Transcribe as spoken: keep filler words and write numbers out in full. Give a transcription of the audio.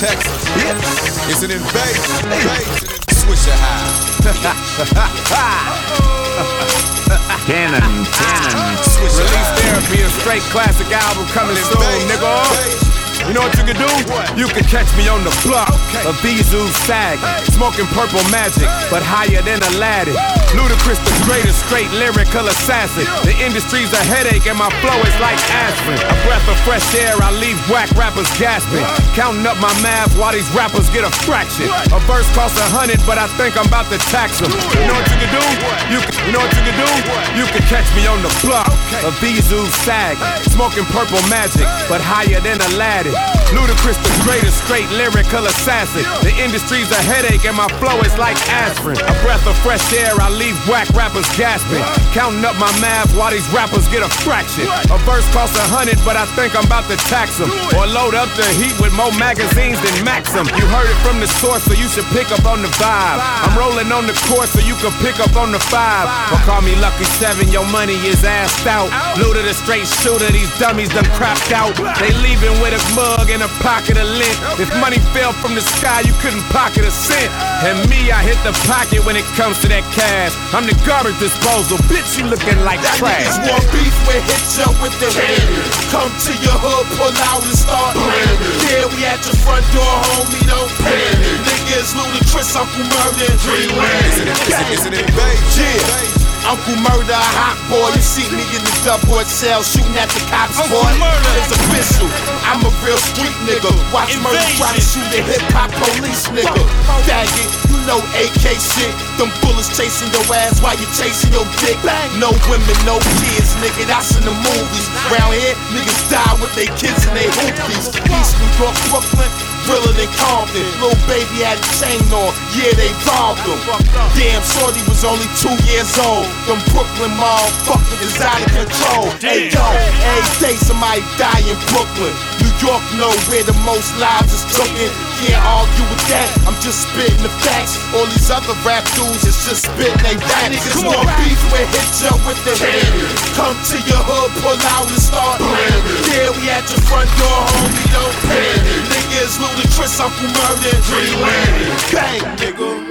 Texas. Yeah. It's an invasion. Invasion. Swisher high. Cannon, Cannon. Swisher Release high. Therapy, a straight classic album coming soon, nigga. You know what you can do? You can catch me on the block, a Vizu sag, smoking purple magic, but higher than Aladdin. Ludacris, the greatest straight lyrical assassin. The industry's a headache and my flow is like aspirin. A breath of fresh air, I leave whack rappers gasping. Counting up my math while these rappers get a fraction. A verse costs a hundred, but I think I'm about to tax them. You know what you can do? You can, you know what you can do? You can catch me on the block, a Vizu sag, smoking purple magic, but higher than Aladdin. Ludacris, the greatest straight lyrical assassin. The industry's a headache and my flow is like aspirin. A breath of fresh air, I leave whack rappers gasping. Counting up my math while these rappers get a fraction. A verse costs a hundred, but I think I'm about to tax them. Or load up the heat with more magazines than Maxim. You heard it from the source, so you should pick up on the vibe. I'm rolling on the course, so you can pick up on the five. Or call me Lucky Seven, your money is assed out. Luda the straight shooter, these dummies done crapped out. They leaving with a mug and a pocket of lint. If money fell from the sky, you couldn't pocket a cent. And me, I hit the pocket when it comes to that cash. I'm the garbage disposal, bitch, you looking like that trash. Niggas want beef, we hit you with the hammer. Come to your hood, pull out and start blamming. Yeah, we at your front door, homie, don't panic. Niggas Ludacris, Uncle Murder, and Dreamland. It's an invasion. Yeah. Uncle Murder, a hot boy. You see me in the double cell shooting at the cops, Uncle boy. Murder. It's official. I'm a real street nigga. Watch Murder try to shoot a hip hop police nigga. Dag it, you know A K shit. Them bullets chasing your ass while you chasing your dick. No women, no kids, nigga. That's in the movies. Round here, niggas die with their kids and they hoopies. East New York, Brooklyn. Realer than Compton. Lil' baby had a chain on, yeah, they robbed him. Damn, shorty was only two years old. Them Brooklyn motherfuckers is out of control. Hey yo, every day somebody die in Brooklyn. New York know where the most lives is taken. Can't argue with that, I'm just spitting the facts. All these other rap dudes is just spitting they rap. Niggas want beef, we hit you with the hammer. Come to your hood, pull out and start blamming. Yeah, we at your front door, homie, don't panic. Niggas Ludacris, Uncle Murder, Dreamland. Bang, nigga.